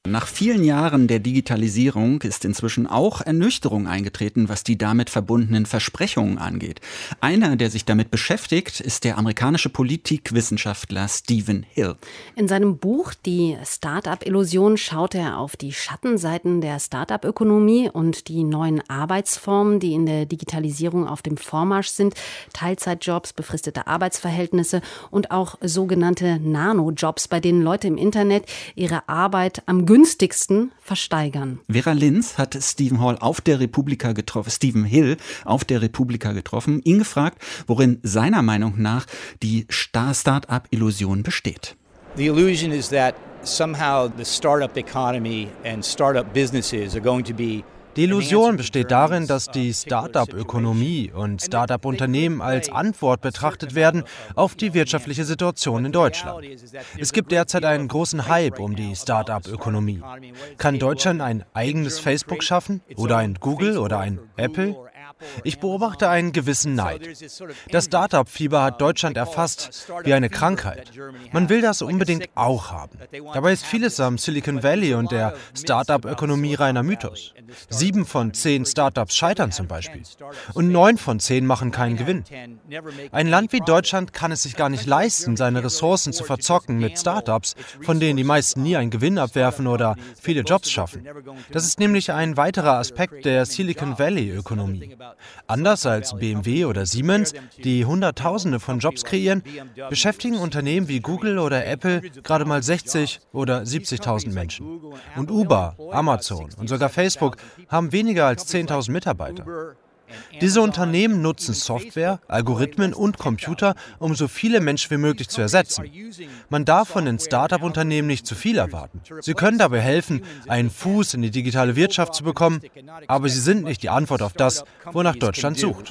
Nach vielen Jahren der Digitalisierung ist inzwischen auch Ernüchterung eingetreten, was die damit verbundenen Versprechungen angeht. Einer, der sich damit beschäftigt, ist der amerikanische Politikwissenschaftler Stephen Hill. In seinem Buch Die Start-up-Illusion schaut er auf die Schattenseiten der Start-up-Ökonomie und die neuen Arbeitsformen, die in der Digitalisierung auf dem Vormarsch sind. Teilzeitjobs, befristete Arbeitsverhältnisse und auch sogenannte Nano-Jobs, bei denen Leute im Internet ihre Arbeit am günstigsten versteigern. Vera Linz hat Stephen Hill auf der Republika getroffen, ihn gefragt, worin seiner Meinung nach die Start-up-Illusion besteht. The illusion is that somehow the startup economy and startup businesses are going to be. Die Illusion besteht darin, dass die Start-up-Ökonomie und Start-up-Unternehmen als Antwort betrachtet werden auf die wirtschaftliche Situation in Deutschland. Es gibt derzeit einen großen Hype um die Start-up-Ökonomie. Kann Deutschland ein eigenes Facebook schaffen? Oder ein Google oder ein Apple? Ich beobachte einen gewissen Neid. Das Start-up-Fieber hat Deutschland erfasst wie eine Krankheit. Man will das unbedingt auch haben. Dabei ist vieles am Silicon Valley und der Start-up-Ökonomie reiner Mythos. 7 von 10 Start-ups scheitern zum Beispiel. Und 9 von 10 machen keinen Gewinn. Ein Land wie Deutschland kann es sich gar nicht leisten, seine Ressourcen zu verzocken mit Start-ups, von denen die meisten nie einen Gewinn abwerfen oder viele Jobs schaffen. Das ist nämlich ein weiterer Aspekt der Silicon Valley-Ökonomie. Anders als BMW oder Siemens, die Hunderttausende von Jobs kreieren, beschäftigen Unternehmen wie Google oder Apple gerade mal 60.000 oder 70.000 Menschen. Und Uber, Amazon und sogar Facebook haben weniger als 10.000 Mitarbeiter. Diese Unternehmen nutzen Software, Algorithmen und Computer, um so viele Menschen wie möglich zu ersetzen. Man darf von den Start-up-Unternehmen nicht zu viel erwarten. Sie können dabei helfen, einen Fuß in die digitale Wirtschaft zu bekommen, aber sie sind nicht die Antwort auf das, wonach Deutschland sucht.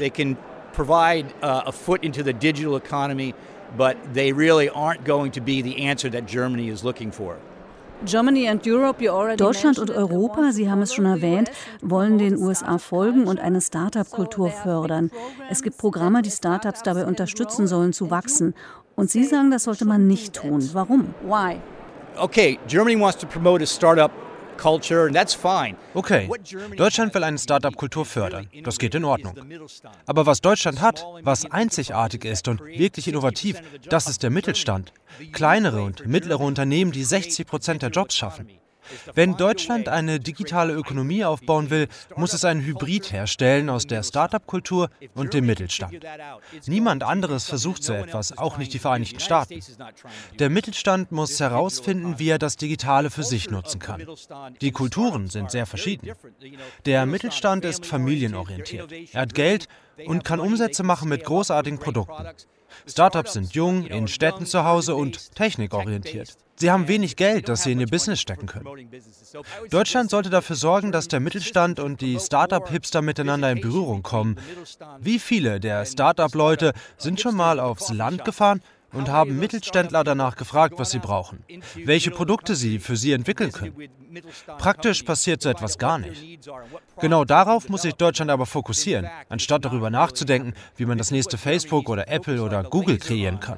Deutschland und Europa, Sie haben es schon erwähnt, wollen den USA folgen und eine Start-up-Kultur fördern. Es gibt Programme, die Start-ups dabei unterstützen sollen, zu wachsen. Und Sie sagen, das sollte man nicht tun. Warum? Okay, Germany wants to promote a startup culture, and that's fine. Okay, Deutschland will eine Start-up-Kultur fördern. Das geht in Ordnung. Aber was Deutschland hat, was einzigartig ist und wirklich innovativ, das ist der Mittelstand. Kleinere und mittlere Unternehmen, die 60% der Jobs schaffen. Wenn Deutschland eine digitale Ökonomie aufbauen will, muss es einen Hybrid herstellen aus der Start-up-Kultur und dem Mittelstand. Niemand anderes versucht so etwas, auch nicht die Vereinigten Staaten. Der Mittelstand muss herausfinden, wie er das Digitale für sich nutzen kann. Die Kulturen sind sehr verschieden. Der Mittelstand ist familienorientiert. Er hat Geld und kann Umsätze machen mit großartigen Produkten. Startups sind jung, in Städten zu Hause und technikorientiert. Sie haben wenig Geld, das sie in ihr Business stecken können. Deutschland sollte dafür sorgen, dass der Mittelstand und die Start-up-Hipster miteinander in Berührung kommen. Wie viele der Start-up-Leute sind schon mal aufs Land gefahren und haben Mittelständler danach gefragt, was sie brauchen, welche Produkte sie für sie entwickeln können. Praktisch passiert so etwas gar nicht. Genau darauf muss sich Deutschland aber fokussieren, anstatt darüber nachzudenken, wie man das nächste Facebook oder Apple oder Google kreieren kann.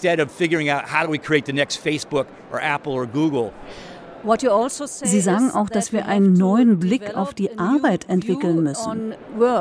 Sie sagen auch, dass wir einen neuen Blick auf die Arbeit entwickeln müssen.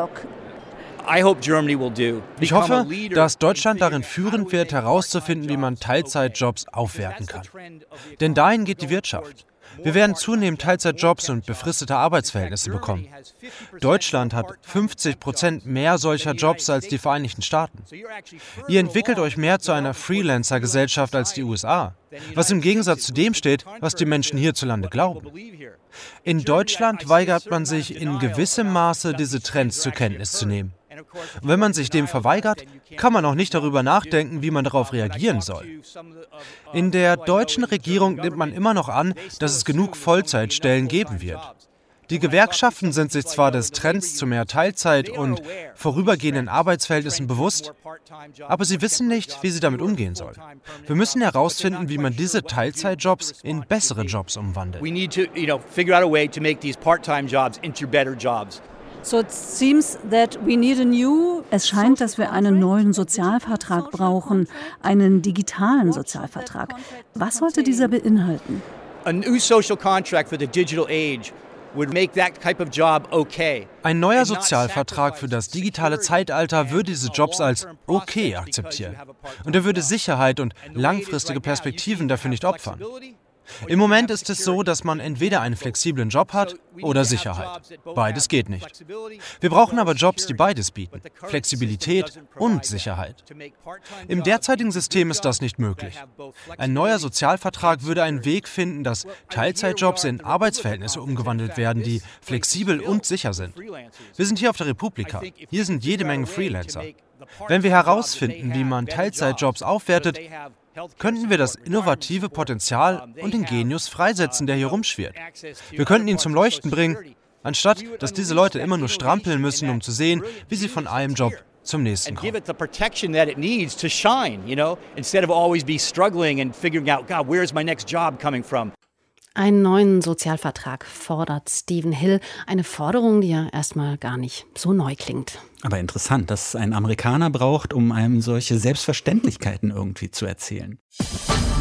Ich hoffe, dass Deutschland darin führend wird, herauszufinden, wie man Teilzeitjobs aufwerten kann. Denn dahin geht die Wirtschaft. Wir werden zunehmend Teilzeitjobs und befristete Arbeitsverhältnisse bekommen. Deutschland hat 50% mehr solcher Jobs als die Vereinigten Staaten. Ihr entwickelt euch mehr zu einer Freelancer-Gesellschaft als die USA, was im Gegensatz zu dem steht, was die Menschen hierzulande glauben. In Deutschland weigert man sich in gewissem Maße, diese Trends zur Kenntnis zu nehmen. Und wenn man sich dem verweigert, kann man auch nicht darüber nachdenken, wie man darauf reagieren soll. In der deutschen Regierung nimmt man immer noch an, dass es genug Vollzeitstellen geben wird. Die Gewerkschaften sind sich zwar des Trends zu mehr Teilzeit und vorübergehenden Arbeitsverhältnissen bewusst, aber sie wissen nicht, wie sie damit umgehen sollen. Wir müssen herausfinden, wie man diese Teilzeitjobs in bessere Jobs umwandelt. Es scheint, dass wir einen neuen Sozialvertrag brauchen, einen digitalen Sozialvertrag. Was sollte dieser beinhalten? A new social contract for the digital age would make that type of job okay. Ein neuer Sozialvertrag für das digitale Zeitalter würde diese Jobs als okay akzeptieren. Und er würde Sicherheit und langfristige Perspektiven dafür nicht opfern. Im Moment ist es so, dass man entweder einen flexiblen Job hat oder Sicherheit. Beides geht nicht. Wir brauchen aber Jobs, die beides bieten: Flexibilität und Sicherheit. Im derzeitigen System ist das nicht möglich. Ein neuer Sozialvertrag würde einen Weg finden, dass Teilzeitjobs in Arbeitsverhältnisse umgewandelt werden, die flexibel und sicher sind. Wir sind hier auf der Republika. Hier sind jede Menge Freelancer. Wenn wir herausfinden, wie man Teilzeitjobs aufwertet, könnten wir das innovative Potenzial und den Genius freisetzen, der hier rumschwirrt. Wir könnten ihn zum Leuchten bringen, anstatt dass diese Leute immer nur strampeln müssen, um zu sehen, wie sie von einem Job zum nächsten kommen. Einen neuen Sozialvertrag fordert Stephen Hill. Eine Forderung, die ja erstmal gar nicht so neu klingt. Aber interessant, dass es einen Amerikaner braucht, um einem solche Selbstverständlichkeiten irgendwie zu erzählen.